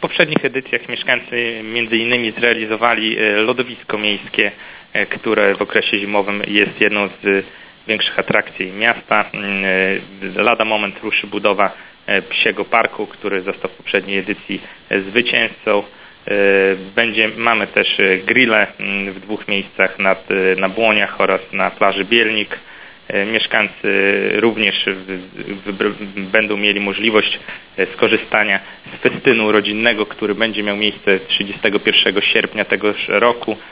poprzednich edycjach mieszkańcy między innymi zrealizowali lodowisko miejskie, które w okresie zimowym jest jedną z większych atrakcji miasta. Lada moment ruszy budowa Psiego Parku, który został w poprzedniej edycji zwycięzcą. Mamy też grille w 2 miejscach na Błoniach oraz na plaży Bielnik. Mieszkańcy również będą mieli możliwość skorzystania z festynu rodzinnego, który będzie miał miejsce 31 sierpnia tegoż roku.